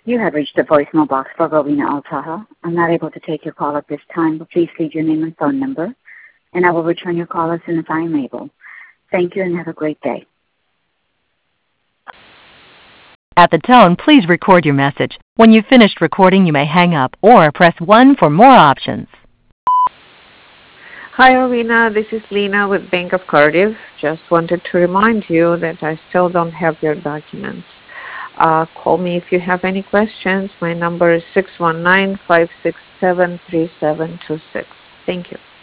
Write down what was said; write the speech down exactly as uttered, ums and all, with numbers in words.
You have reached the voicemail box for Rowena Altaha. I'm not able to take your call at this time, but please leave your name and phone number, and I will return your call as soon as I am able. Thank you and have a great day. At the tone, please record your message. When you've finished recording, you may hang up or press one for more options. Hi, Rowena. This is Lena with Bank of Cardiff. Just wanted to remind you that I still don't have your documents. Uh, call me if you have any questions. My number is six one nine, five six seven, three seven two six. Thank you.